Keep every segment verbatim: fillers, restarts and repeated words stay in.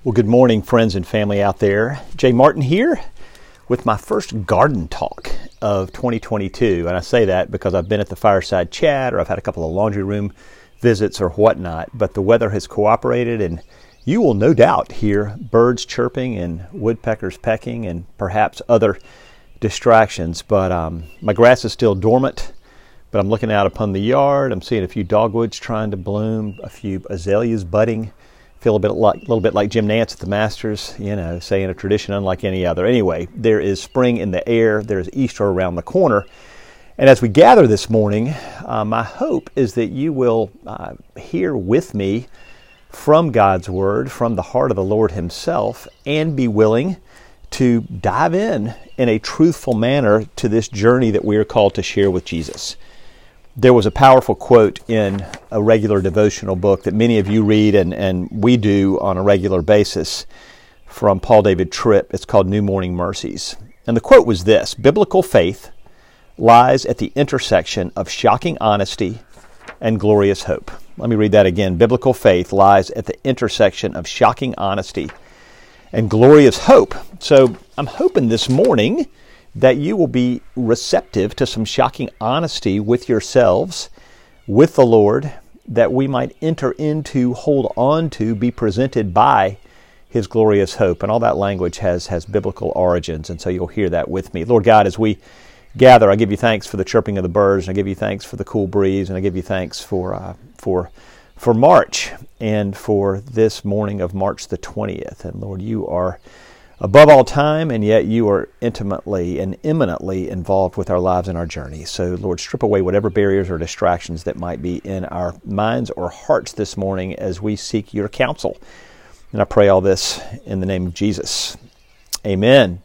Well, good morning, friends and family out there. Jay Martin here with my first garden talk of twenty twenty-two. And I say that because I've been at the fireside chat or I've had a couple of laundry room visits or whatnot, but the weather has cooperated and you will no doubt hear birds chirping and woodpeckers pecking and perhaps other distractions. But um, my grass is still dormant, but I'm looking out upon the yard. I'm seeing a few dogwoods trying to bloom, a few azaleas budding. Feel a bit like, a little bit like Jim Nance at the Masters, you know, saying a tradition unlike any other. Anyway, there is spring in the air. There is Easter around the corner. And as we gather this morning, uh, my hope is that you will uh, hear with me from God's Word, from the heart of the Lord Himself, and be willing to dive in in a truthful manner to this journey that we are called to share with Jesus. There was a powerful quote in a regular devotional book that many of you read and, and we do on a regular basis from Paul David Tripp. It's called New Morning Mercies. And the quote was this: "Biblical faith lies at the intersection of shocking honesty and glorious hope." Let me read that again. Biblical faith lies at the intersection of shocking honesty and glorious hope. So I'm hoping this morning that you will be receptive to some shocking honesty with yourselves, with the Lord, that we might enter into, hold on to, be presented by His glorious hope. And all that language has, has biblical origins, and so you'll hear that with me. Lord God, as we gather, I give you thanks for the chirping of the birds, and I give you thanks for the cool breeze, and I give you thanks for uh, for for March, and for this morning of March the twentieth. And Lord, you are above all time, and yet you are intimately and imminently involved with our lives and our journey. So, Lord, strip away whatever barriers or distractions that might be in our minds or hearts this morning as we seek your counsel. And I pray all this in the name of Jesus. Amen.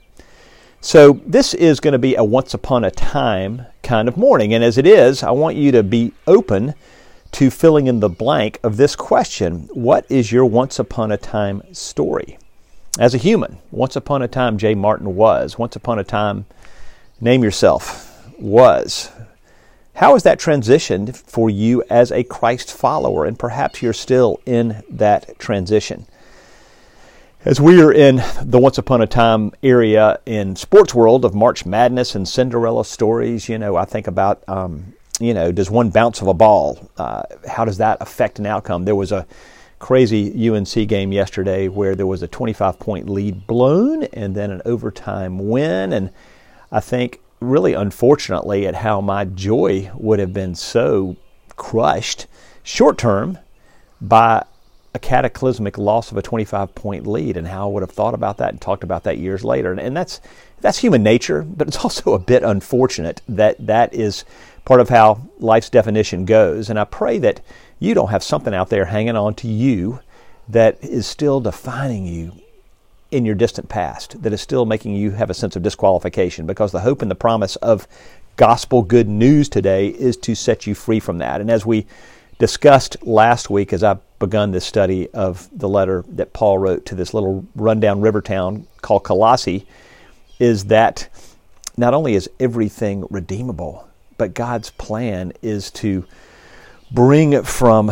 So this is going to be a once upon a time kind of morning. And as it is, I want you to be open to filling in the blank of this question: what is your once upon a time story? As a human, once upon a time, Jay Martin was. Once upon a time, name yourself, was. How has that transitioned for you as a Christ follower? And perhaps you're still in that transition. As we are in the once upon a time area in sports world of March Madness and Cinderella stories, you know, I think about, um, you know, does one bounce of a ball? Uh, how does that affect an outcome? There was a crazy U N C game yesterday where there was a twenty-five point lead blown and then an overtime win. And I think really unfortunately at how my joy would have been so crushed short term by a cataclysmic loss of a twenty-five point lead, and how I would have thought about that and talked about that years later. And, and that's that's human nature, but it's also a bit unfortunate that that is part of how life's definition goes. And I pray that you don't have something out there hanging on to you that is still defining you in your distant past, that is still making you have a sense of disqualification, because the hope and the promise of gospel good news today is to set you free from that. And as we discussed last week, as I begun this study of the letter that Paul wrote to this little rundown river town called Colossae, is that not only is everything redeemable, but God's plan is to bring from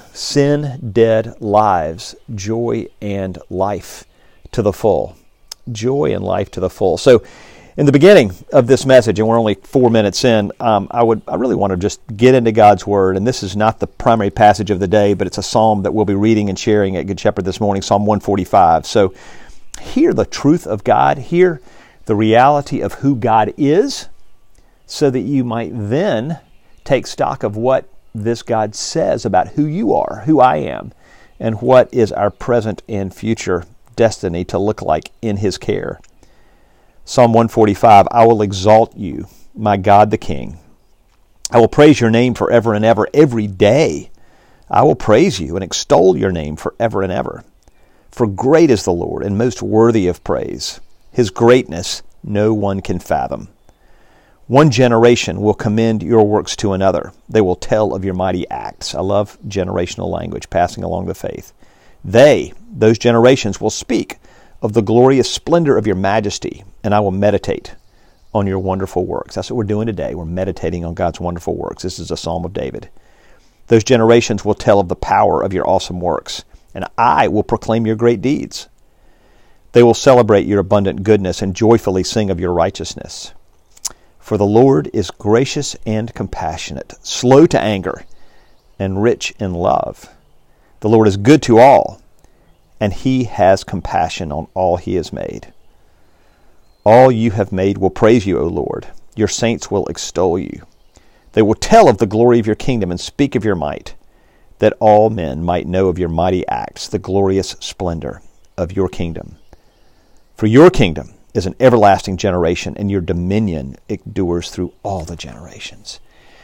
sin-dead lives joy and life to the full. Joy and life to the full. So in the beginning of this message, and we're only four minutes in, um, I would I really want to just get into God's Word. And this is not the primary passage of the day, but it's a psalm that we'll be reading and sharing at Good Shepherd this morning, Psalm one forty-five. So hear the truth of God. Hear the reality of who God is, so that you might then take stock of what this God says about who you are, who I am, and what is our present and future destiny to look like in His care. Psalm one forty-five, I will exalt you, my God the King. I will praise your name forever and ever. Every day I will praise you and extol your name forever and ever. For great is the Lord and most worthy of praise. His greatness no one can fathom. One generation will commend your works to another. They will tell of your mighty acts. I love generational language, passing along the faith. They, those generations, will speak of the glorious splendor of your majesty, and I will meditate on your wonderful works. That's what we're doing today. We're meditating on God's wonderful works. This is a Psalm of David. Those generations will tell of the power of your awesome works, and I will proclaim your great deeds. They will celebrate your abundant goodness and joyfully sing of your righteousness. For the Lord is gracious and compassionate, slow to anger, and rich in love. The Lord is good to all, and He has compassion on all He has made. All you have made will praise you, O Lord. Your saints will extol you. They will tell of the glory of your kingdom and speak of your might, that all men might know of your mighty acts, the glorious splendor of your kingdom. For your kingdom is an everlasting generation, and your dominion endures through all the generations.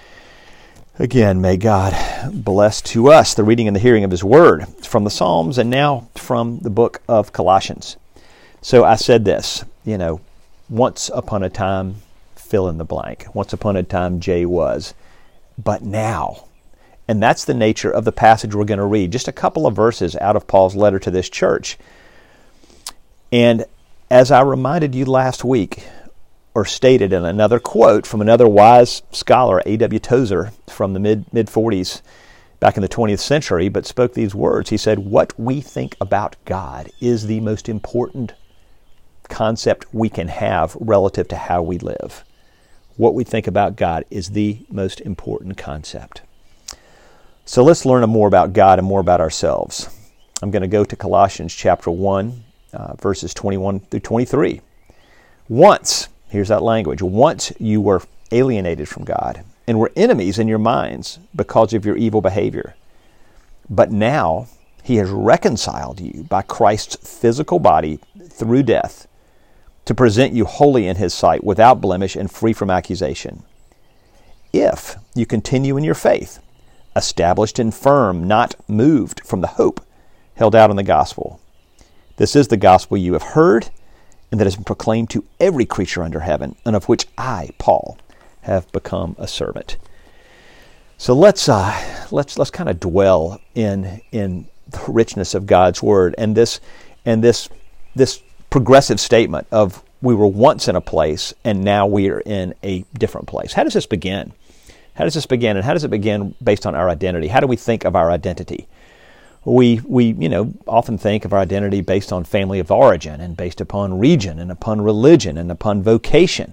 Again, may God bless to us the reading and the hearing of His Word from the Psalms and now from the book of Colossians. So I said this, you know, once upon a time, fill in the blank. Once upon a time, Jay was. But now. And that's the nature of the passage we're going to read. Just a couple of verses out of Paul's letter to this church. And as I reminded you last week, or stated in another quote from another wise scholar, A W Tozer, from the mid, mid-forties, back in the twentieth century, but spoke these words. He said, what we think about God is the most important concept we can have relative to how we live. What we think about God is the most important concept. So let's learn more about God and more about ourselves. I'm going to go to Colossians chapter one, uh, verses twenty-one through twenty-three. Once, here's that language, once you were alienated from God and were enemies in your minds because of your evil behavior. But now He has reconciled you by Christ's physical body through death to present you holy in His sight, without blemish and free from accusation. If you continue in your faith, established and firm, not moved from the hope held out in the gospel. This is the gospel you have heard, and that has been proclaimed to every creature under heaven, and of which I, Paul, have become a servant. So let's uh, let's let's kind of dwell in in the richness of God's word and this and this this progressive statement of we were once in a place and now we are in a different place. How does this begin? How does this begin, and how does it begin based on our identity? How do we think of our identity? We, we, you know, often think of our identity based on family of origin and based upon region and upon religion and upon vocation.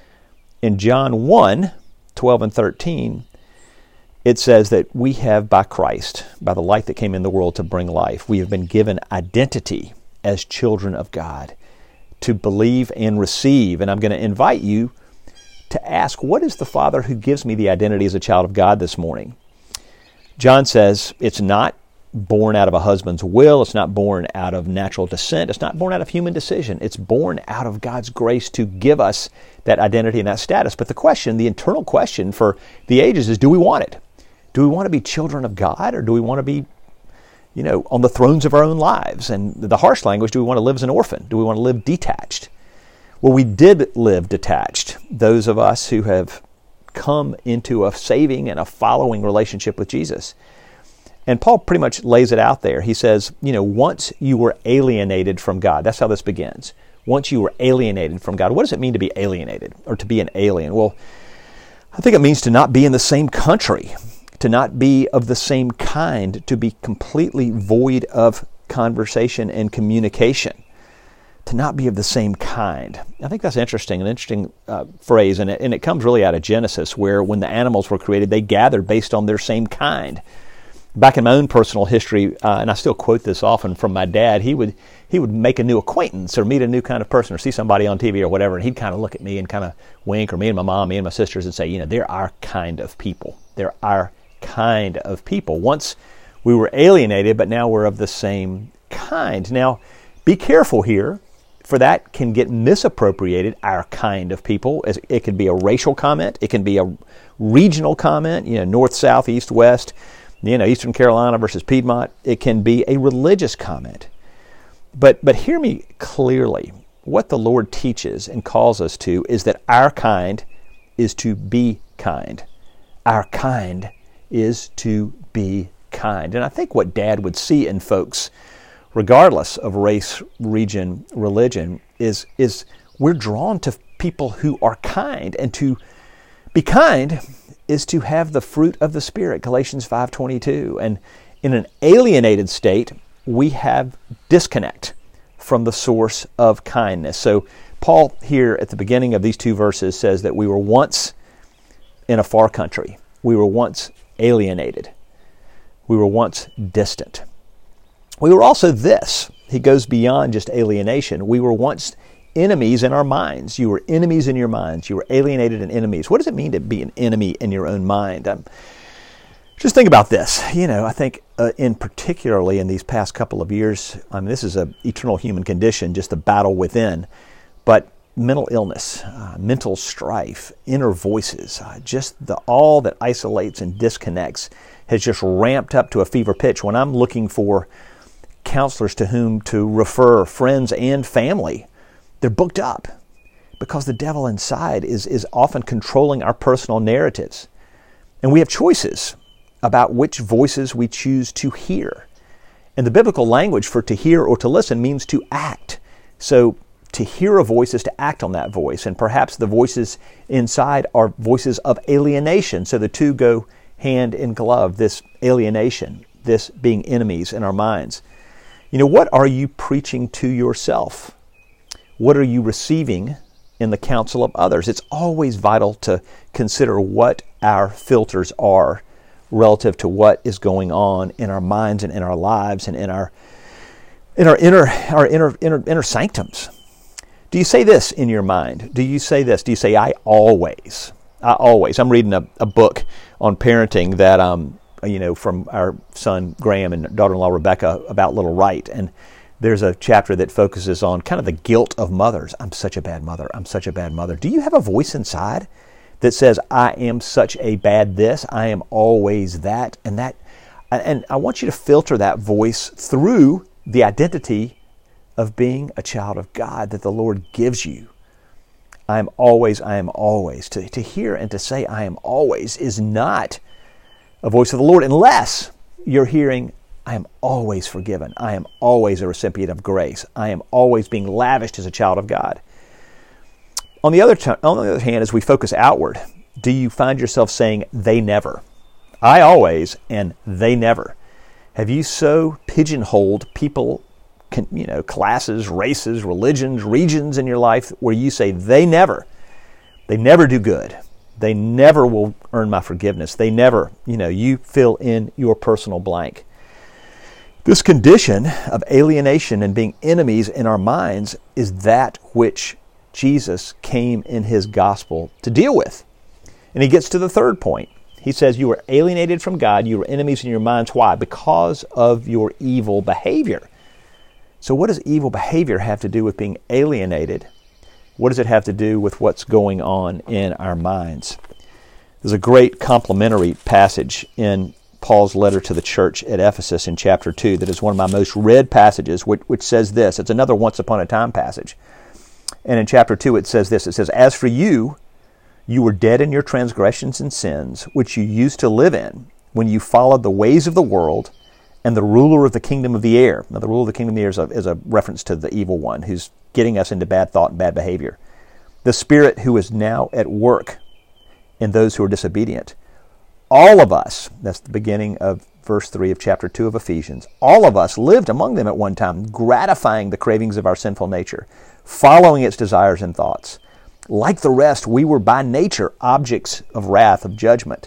In John one, twelve and thirteen, it says that we have by Christ, by the light that came in the world to bring life, we have been given identity as children of God to believe and receive. And I'm going to invite you to ask, what is the Father who gives me the identity as a child of God this morning? John says it's not born out of a husband's will. It's not born out of natural descent. It's not born out of human decision. It's born out of God's grace to give us that identity and that status. But the question, the internal question for the ages is, do we want it? Do we want to be children of God, or do we want to be, you know, on the thrones of our own lives? And the harsh language, do we want to live as an orphan? Do we want to live detached? Well, we did live detached, those of us who have come into a saving and a following relationship with Jesus. And Paul pretty much lays it out there. He says, you know, once you were alienated from God, that's how this begins. Once you were alienated from God. What does it mean to be alienated or to be an alien? Well, I think it means to not be in the same country, to not be of the same kind, to be completely void of conversation and communication, to not be of the same kind. I think that's interesting, an interesting uh, phrase, and it, and it comes really out of Genesis, where when the animals were created, they gathered based on their same kind. Back in my own personal history, uh, and I still quote this often from my dad, he would he would make a new acquaintance or meet a new kind of person or see somebody on T V or whatever, and he'd kind of look at me and kind of wink, or me and my mom, me and my sisters, and say, you know, they're our kind of people. They're our kind of people. Once we were alienated, but now we're of the same kind. Now, be careful here, for that can get misappropriated, our kind of people. It can be a racial comment. It can be a regional comment, you know, north, south, east, west, you know, Eastern Carolina versus Piedmont. It can be a religious comment. But but hear me clearly. What the Lord teaches and calls us to is that our kind is to be kind. Our kind is to be kind. And I think what Dad would see in folks, regardless of race, region, religion, is, is we're drawn to people who are kind. And to be kind is to have the fruit of the Spirit, Galatians five twenty-two. And in an alienated state, we have disconnect from the source of kindness. So Paul here at the beginning of these two verses says that we were once in a far country. We were once alienated. We were once distant. We were also this. He goes beyond just alienation. We were once enemies in our minds. You were enemies in your minds. You were alienated and enemies. What does it mean to be an enemy in your own mind? Um, just think about this. You know, I think uh, in particularly in these past couple of years, I mean, this is an eternal human condition, just the battle within. But mental illness, uh, mental strife, inner voices, uh, just the all that isolates and disconnects has just ramped up to a fever pitch. When I'm looking for counselors to whom to refer, friends and family, they're booked up because the devil inside is, is often controlling our personal narratives. And we have choices about which voices we choose to hear. And the biblical language for to hear or to listen means to act. So to hear a voice is to act on that voice. And perhaps the voices inside are voices of alienation. So the two go hand in glove, this alienation, this being enemies in our minds. You know, what are you preaching to yourself? What are you receiving in the counsel of others? It's always vital to consider what our filters are relative to what is going on in our minds and in our lives and in our in our inner our inner inner, inner sanctums. Do you say this in your mind? Do you say this? Do you say, I always? I always. I'm reading a, a book on parenting that um you know from our son Graham and daughter-in-law Rebecca about little Wright, and there's a chapter that focuses on kind of the guilt of mothers. I'm such a bad mother. I'm such a bad mother. Do you have a voice inside that says, I am such a bad this, I am always that, and that? And I want you to filter that voice through the identity of being a child of God that the Lord gives you. I am always, I am always. To, to hear and to say I am always is not a voice of the Lord unless you're hearing, I am always forgiven. I am always a recipient of grace. I am always being lavished as a child of God. On the other t- on the other hand, as we focus outward, do you find yourself saying, they never? I always and they never. Have you so pigeonholed people, can, you know, classes, races, religions, regions in your life where you say, they never, they never do good. They never will earn my forgiveness. They never, you know, you fill in your personal blank. This condition of alienation and being enemies in our minds is that which Jesus came in his gospel to deal with. And he gets to the third point. He says you were alienated from God, you were enemies in your minds. Why? Because of your evil behavior. So what does evil behavior have to do with being alienated? What does it have to do with what's going on in our minds? There's a great complementary passage in Paul's letter to the church at Ephesus in chapter two that is one of my most read passages, which, which says this. It's another once upon a time passage. And in chapter two it says this. It says, as for you, you were dead in your transgressions and sins, which you used to live in when you followed the ways of the world and the ruler of the kingdom of the air. Now the ruler of the kingdom of the air is a, is a reference to the evil one who's getting us into bad thought and bad behavior. The spirit who is now at work in those who are disobedient. All of us, that's the beginning of verse three of chapter two of Ephesians, all of us lived among them at one time, gratifying the cravings of our sinful nature, following its desires and thoughts. Like the rest, we were by nature objects of wrath, of judgment.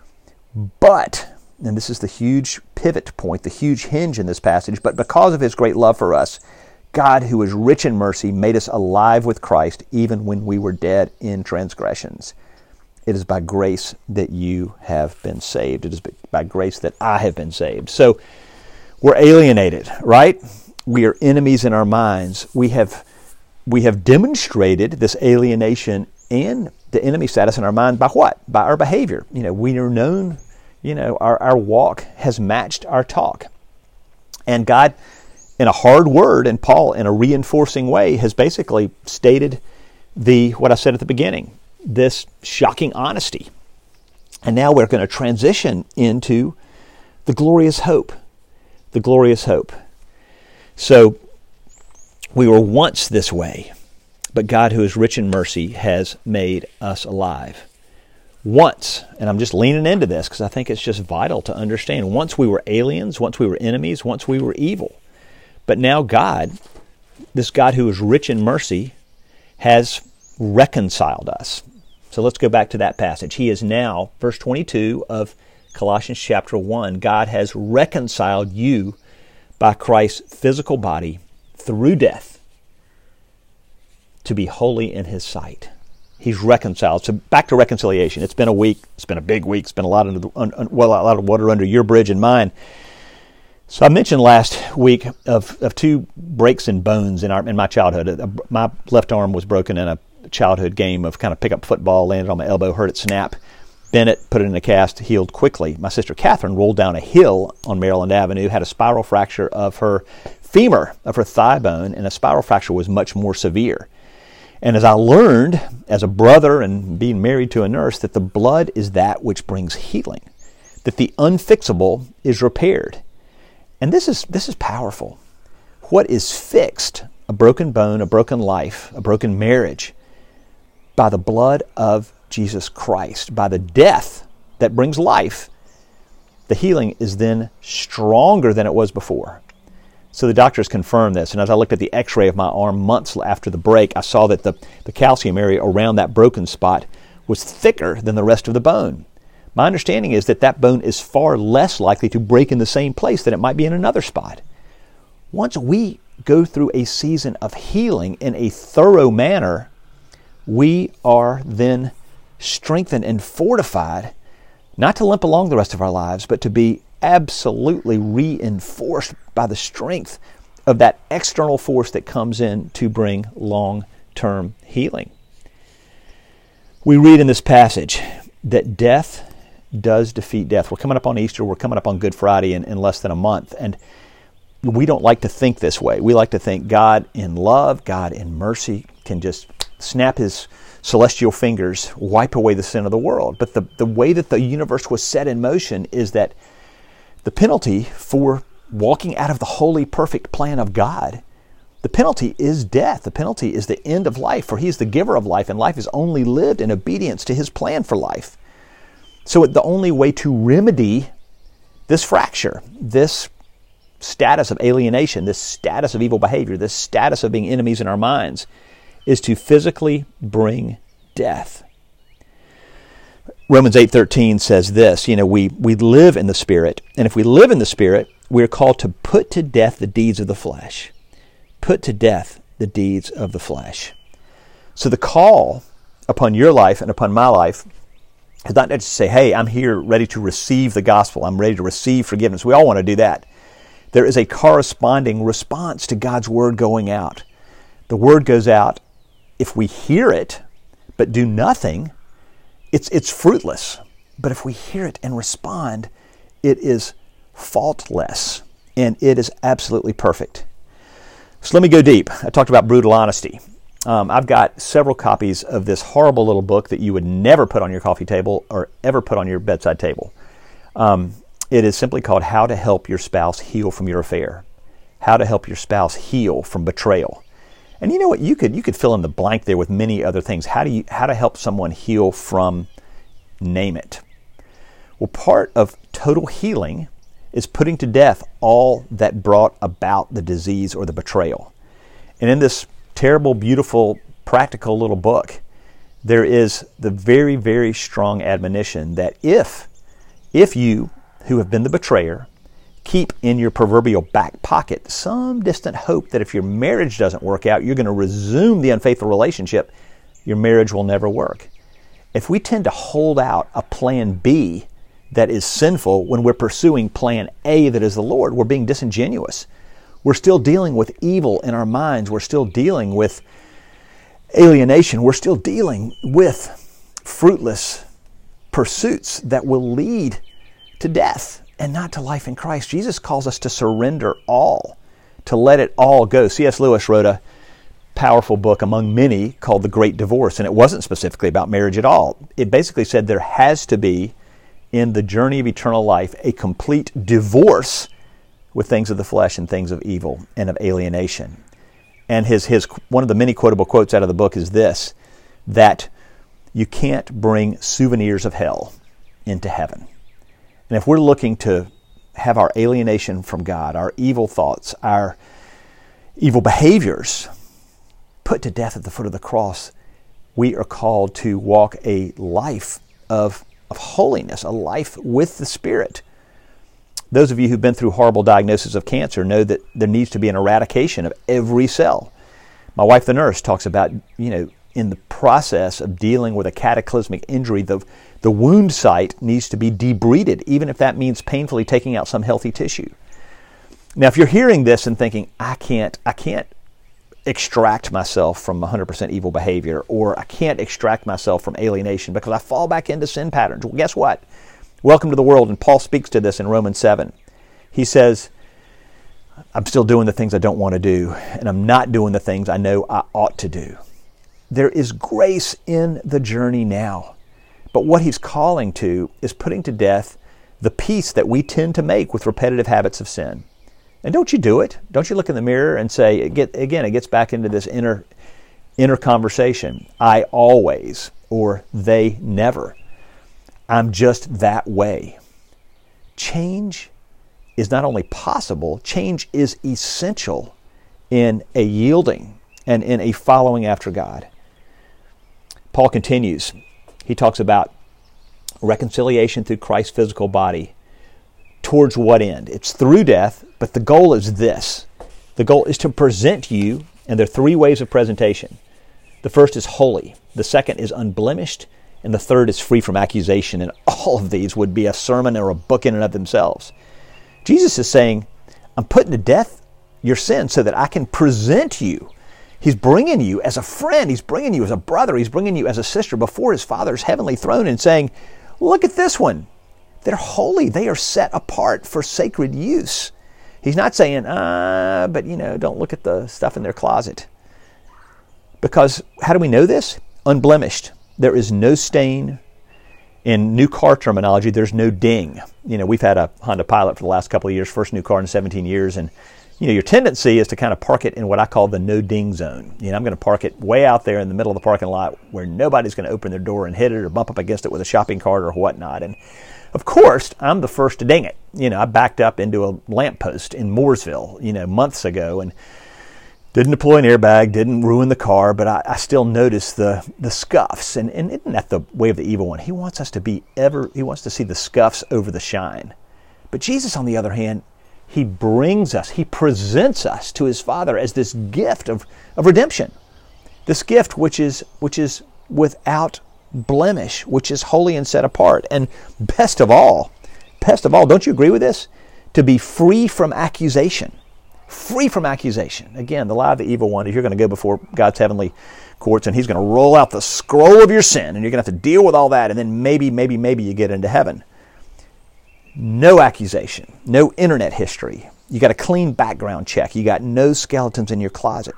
But, and this is the huge pivot point, the huge hinge in this passage, but because of his great love for us, God, who is rich in mercy, made us alive with Christ even when we were dead in transgressions. It is by grace that you have been saved. It is by grace that I have been saved. So we're alienated, right? We are enemies in our minds. We have we have demonstrated this alienation and the enemy status in our mind by what? By our behavior. You know, we are known, you know, our, our walk has matched our talk. And God, in a hard word, and Paul in a reinforcing way, has basically stated the what I said at the beginning. This shocking honesty. And now we're going to transition into the glorious hope. The glorious hope. So, we were once this way, but God, who is rich in mercy, has made us alive. Once, and I'm just leaning into this because I think it's just vital to understand, once we were aliens, once we were enemies, once we were evil. But now God, this God who is rich in mercy has reconciled us. So let's go back to that passage. He is now, verse twenty-two of Colossians chapter one, God has reconciled you by Christ's physical body through death to be holy in His sight. He's reconciled. So back to reconciliation. It's been a week. It's been a big week. It's been a lot of well, a lot of water under your bridge and mine. So I mentioned last week of, of two breaks in bones in our in my childhood. My left arm was broken in a childhood game of kind of pickup football, landed on my elbow, heard it snap. Bennett put it in a cast, healed quickly. My sister Catherine rolled down a hill on Maryland Avenue, had a spiral fracture of her femur, of her thigh bone, and a spiral fracture was much more severe. And as I learned as a brother and being married to a nurse, that the blood is that which brings healing, that the unfixable is repaired. And this is this is powerful. What is fixed, a broken bone, a broken life, a broken marriage, by the blood of Jesus Christ, by the death that brings life, the healing is then stronger than it was before. So the doctors confirmed this, and as I looked at the x-ray of my arm months after the break, I saw that the, the calcium area around that broken spot was thicker than the rest of the bone. My understanding is that that bone is far less likely to break in the same place than it might be in another spot. Once we go through a season of healing in a thorough manner, we are then strengthened and fortified, not to limp along the rest of our lives, but to be absolutely reinforced by the strength of that external force that comes in to bring long-term healing. We read in this passage that death does defeat death. We're coming up on Easter. We're coming up on Good Friday in, in less than a month. And we don't like to think this way. We like to think God in love, God in mercy can just snap His celestial fingers, wipe away the sin of the world. But the, the way that the universe was set in motion is that the penalty for walking out of the holy, perfect plan of God, the penalty is death. The penalty is the end of life, for He is the giver of life, and life is only lived in obedience to His plan for life. So the only way to remedy this fracture, this status of alienation, this status of evil behavior, this status of being enemies in our minds, is to physically bring death. Romans eight thirteen says this, you know, we, we live in the Spirit, and if we live in the Spirit, we're called to put to death the deeds of the flesh. Put to death the deeds of the flesh. So the call upon your life and upon my life is not just to say, hey, I'm here ready to receive the gospel. I'm ready to receive forgiveness. We all want to do that. There is a corresponding response to God's word going out. The word goes out. If we hear it but do nothing, it's it's fruitless. But if we hear it and respond, it is faultless, and it is absolutely perfect. So let me go deep. I talked about brutal honesty. Um, I've got several copies of this horrible little book that you would never put on your coffee table or ever put on your bedside table. Um, it is simply called How to Help Your Spouse Heal from Your Affair. How to Help Your Spouse Heal from Betrayal. And you know what? You could you could fill in the blank there with many other things. How do you how to help someone heal from, name it. Well, part of total healing is putting to death all that brought about the disease or the betrayal. And in this terrible, beautiful, practical little book, there is the very, very strong admonition that if, if you, who have been the betrayer, keep in your proverbial back pocket some distant hope that if your marriage doesn't work out, you're going to resume the unfaithful relationship, your marriage will never work. If we tend to hold out a plan B that is sinful when we're pursuing plan A that is the Lord, we're being disingenuous. We're still dealing with evil in our minds. We're still dealing with alienation. We're still dealing with fruitless pursuits that will lead to death and not to life in Christ. Jesus calls us to surrender all, to let it all go. C S Lewis wrote a powerful book among many called The Great Divorce, and it wasn't specifically about marriage at all. It basically said there has to be, in the journey of eternal life, a complete divorce with things of the flesh and things of evil and of alienation. And his his one of the many quotable quotes out of the book is this, that you can't bring souvenirs of hell into heaven. And if we're looking to have our alienation from God, our evil thoughts, our evil behaviors put to death at the foot of the cross, we are called to walk a life of, of holiness, a life with the Spirit. Those of you who've been through horrible diagnosis of cancer know that there needs to be an eradication of every cell. My wife, the nurse, talks about, you know, in the process of dealing with a cataclysmic injury, the, the wound site needs to be debrided, even if that means painfully taking out some healthy tissue. Now, if you're hearing this and thinking, I can't, I can't extract myself from one hundred percent evil behavior, or I can't extract myself from alienation because I fall back into sin patterns. Well, guess what? Welcome to the world, and Paul speaks to this in Romans seven. He says, I'm still doing the things I don't want to do, and I'm not doing the things I know I ought to do. There is grace in the journey now. But what he's calling to is putting to death the peace that we tend to make with repetitive habits of sin. And don't you do it? Don't you look in the mirror and say, again, it gets back into this inner, inner conversation. I always, or they never. I'm just that way. Change is not only possible, change is essential in a yielding and in a following after God. Paul continues. He talks about reconciliation through Christ's physical body. Towards what end? It's through death, but the goal is this. The goal is to present you, and there are three ways of presentation. The first is holy, the second is unblemished, and the third is free from accusation. And all of these would be a sermon or a book in and of themselves. Jesus is saying, I'm putting to death your sin so that I can present you. He's bringing you as a friend. He's bringing you as a brother. He's bringing you as a sister before his Father's heavenly throne and saying, look at this one. They're holy. They are set apart for sacred use. He's not saying, ah, but you know, don't look at the stuff in their closet. Because how do we know this? Unblemished. There is no stain. In new car terminology, there's no ding. You know, we've had a Honda Pilot for the last couple of years, first new car in seventeen years, and you know, your tendency is to kind of park it in what I call the no ding zone. You know, I'm going to park it way out there in the middle of the parking lot where nobody's going to open their door and hit it or bump up against it with a shopping cart or whatnot. And of course, I'm the first to ding it. You know, I backed up into a lamppost in Mooresville, you know, months ago, and didn't deploy an airbag, didn't ruin the car, but I, I still noticed the the scuffs. And, and isn't that the way of the evil one? He wants us to be ever, he wants to see the scuffs over the shine. But Jesus, on the other hand, he brings us, he presents us to his Father as this gift of, of redemption. This gift which is which is without blemish, which is holy and set apart. And best of all, best of all, don't you agree with this? To be free from accusation. Free from accusation. Again, the lie of the evil one is you're going to go before God's heavenly courts and he's going to roll out the scroll of your sin and you're going to have to deal with all that, and then maybe, maybe, maybe you get into heaven. No accusation, no internet history. You got a clean background check. You got no skeletons in your closet.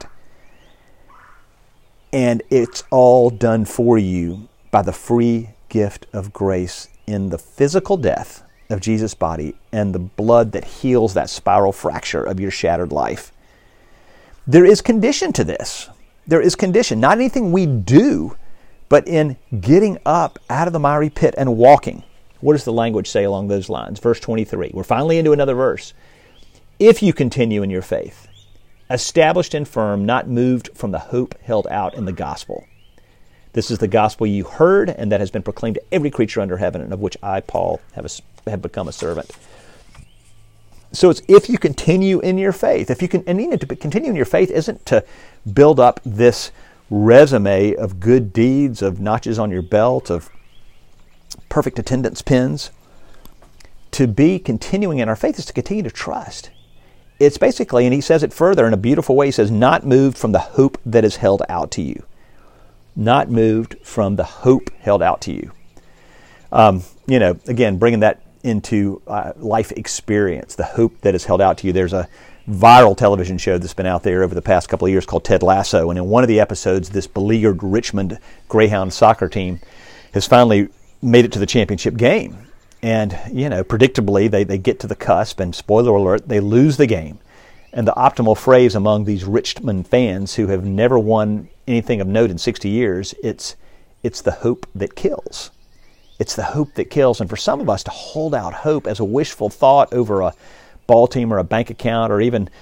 And it's all done for you by the free gift of grace in the physical death of Jesus' body and the blood that heals that spiral fracture of your shattered life. There is condition to this. There is condition. Not anything we do, but in getting up out of the miry pit and walking. What does the language say along those lines? Verse twenty-three. We're finally into another verse. If you continue in your faith, established and firm, not moved from the hope held out in the gospel. This is the gospel you heard and that has been proclaimed to every creature under heaven, and of which I, Paul, have, a, have become a servant. So it's if you continue in your faith. If you can, and you know, to continue in your faith isn't to build up this resume of good deeds, of notches on your belt, of perfect attendance pins. To be continuing in our faith is to continue to trust. It's basically, and he says it further in a beautiful way, he says, not moved from the hope that is held out to you. Not moved from the hope held out to you. Um, you know, again, bringing that into uh, life experience, the hope that is held out to you. There's a viral television show that's been out there over the past couple of years called Ted Lasso, and in one of the episodes, this beleaguered Richmond Greyhound soccer team has finally made it to the championship game. And, you know, predictably, they, they get to the cusp, and spoiler alert, they lose the game. And the optimal phrase among these Richmond fans who have never won anything of note in sixty years, it's it's the hope that kills. It's the hope that kills. And for some of us to hold out hope as a wishful thought over a ball team or a bank account or even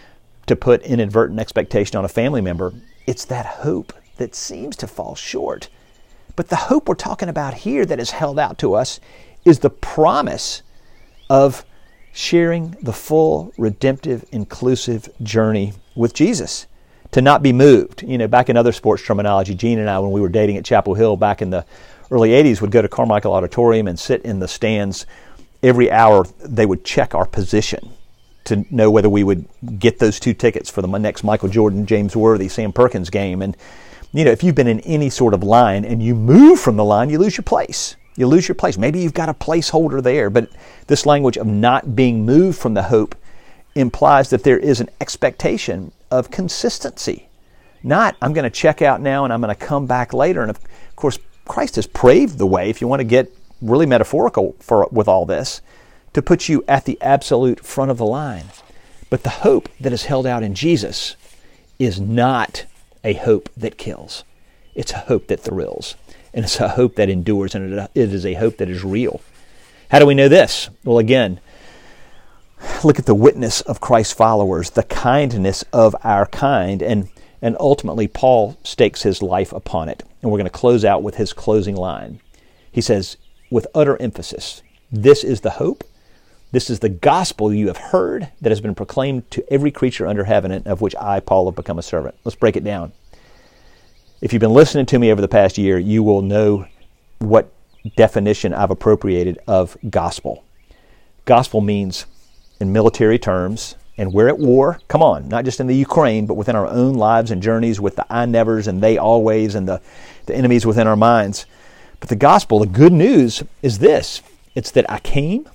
to put inadvertent expectation on a family member. It's that hope that seems to fall short. But the hope we're talking about here that is held out to us is the promise of sharing the full, redemptive, inclusive journey with Jesus. To not be moved. You know, back in other sports terminology, Gene and I, when we were dating at Chapel Hill back in the early eighties, would go to Carmichael Auditorium and sit in the stands. Every hour, they would check our position to know whether we would get those two tickets for the next Michael Jordan, James Worthy, Sam Perkins game. And, you know, if you've been in any sort of line and you move from the line, you lose your place. You lose your place. Maybe you've got a placeholder there, but this language of not being moved from the hope implies that there is an expectation of consistency. Not, I'm going to check out now and I'm going to come back later. And of course, Christ has paved the way, if you want to get really metaphorical for with all this, to put you at the absolute front of the line. But the hope that is held out in Jesus is not a hope that kills. It's a hope that thrills. And it's a hope that endures. And it is a hope that is real. How do we know this? Well, again, look at the witness of Christ's followers, the kindness of our kind. And, and ultimately, Paul stakes his life upon it. And we're going to close out with his closing line. He says, with utter emphasis, this is the hope. This is the gospel you have heard that has been proclaimed to every creature under heaven, and of which I, Paul, have become a servant. Let's break it down. If you've been listening to me over the past year, you will know what definition I've appropriated of gospel. Gospel means, in military terms, and we're at war, come on, not just in the Ukraine, but within our own lives and journeys with the I nevers and they always and the, the enemies within our minds. But the gospel, the good news is this. It's that I came,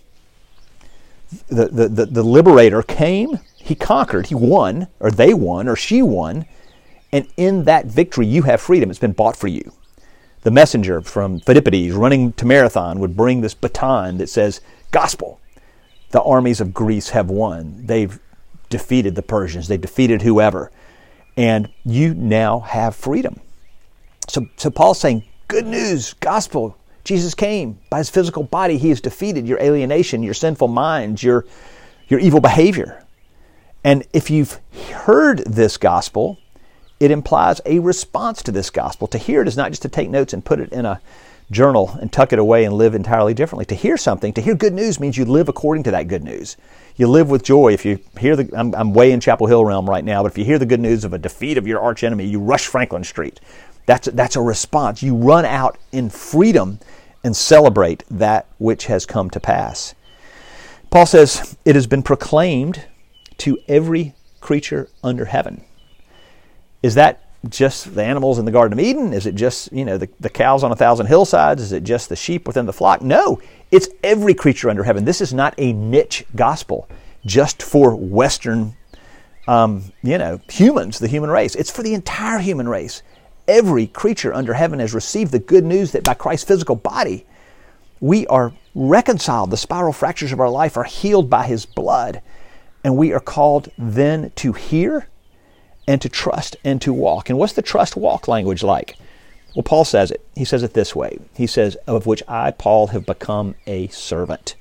the, the, the, the liberator came, he conquered, he won, or they won, or she won, and in that victory you have freedom. It's been bought for you. The messenger from Philippides running to Marathon would bring this baton that says, gospel. The armies of Greece have won. They've defeated the Persians. They've defeated whoever. And you now have freedom. So, so Paul's saying, good news, gospel. Jesus came. By his physical body, he has defeated your alienation, your sinful minds, your, your evil behavior. And if you've heard this gospel, it implies a response to this gospel. To hear it is not just to take notes and put it in a journal and tuck it away and live entirely differently. To hear something, to hear good news means you live according to that good news. You live with joy. If you hear the, I'm, I'm way in Chapel Hill realm right now, but if you hear the good news of a defeat of your arch enemy, you rush Franklin Street. That's, that's a response. You run out in freedom and celebrate that which has come to pass. Paul says, it has been proclaimed to every creature under heaven. Is that just the animals in the Garden of Eden? Is it just, you know, the, the cows on a thousand hillsides? Is it just the sheep within the flock? No, it's every creature under heaven. This is not a niche gospel just for Western, um, you know, humans, the human race. It's for the entire human race. Every creature under heaven has received the good news that by Christ's physical body, we are reconciled. The spiral fractures of our life are healed by his blood. And we are called then to hear and to trust and to walk. And what's the trust walk language like? Well, Paul says it. He says it this way. He says, of which I, Paul, have become a servant.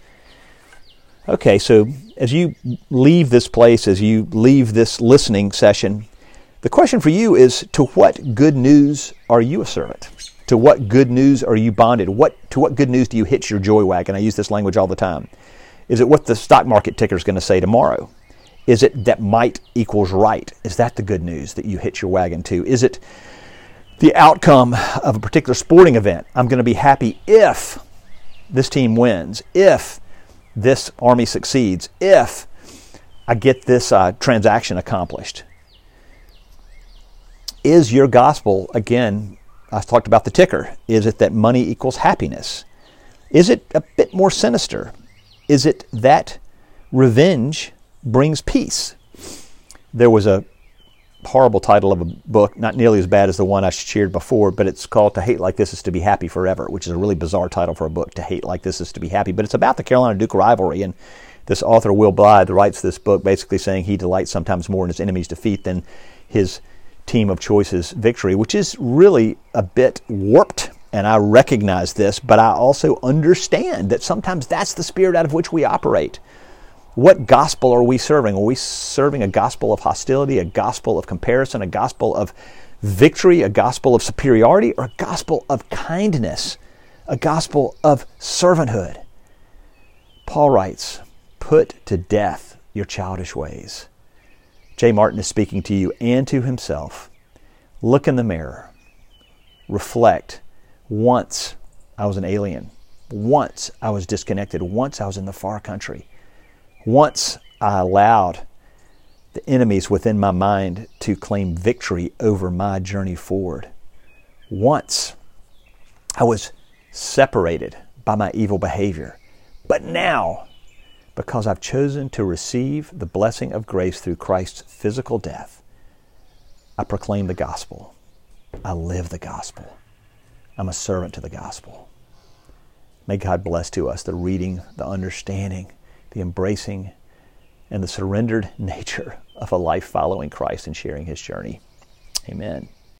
Okay, so as you leave this place, as you leave this listening session, the question for you is, to what good news are you a servant? To what good news are you bonded? What to what good news do you hitch your joy wagon? I use this language all the time. Is it what the stock market ticker is going to say tomorrow? Is it that might equals right? Is that the good news that you hitch your wagon to? Is it the outcome of a particular sporting event? I'm going to be happy if this team wins, if this army succeeds, if I get this uh, transaction accomplished. Is your gospel, again, I talked about the ticker, is it that money equals happiness? Is it a bit more sinister? Is it that revenge brings peace? There was a horrible title of a book, not nearly as bad as the one I shared before, but it's called To Hate Like This Is to Be Happy Forever, which is a really bizarre title for a book, To Hate Like This Is to Be Happy. But it's about the Carolina-Duke rivalry, and this author, Will Blythe, writes this book basically saying he delights sometimes more in his enemy's defeat than his team of choice's victory, which is really a bit warped, and I recognize this, but I also understand that sometimes that's the spirit out of which we operate. What gospel are we serving? Are we serving a gospel of hostility, a gospel of comparison, a gospel of victory, a gospel of superiority, or a gospel of kindness, a gospel of servanthood? Paul writes, put to death your childish ways. Jay Martin is speaking to you and to himself. Look in the mirror. Reflect. Once I was an alien. Once I was disconnected. Once I was in the far country. Once I allowed the enemies within my mind to claim victory over my journey forward. Once I was separated by my evil behavior. But now, because I've chosen to receive the blessing of grace through Christ's physical death, I proclaim the gospel. I live the gospel. I'm a servant to the gospel. May God bless to us the reading, the understanding, the embracing, and the surrendered nature of a life following Christ and sharing His journey. Amen.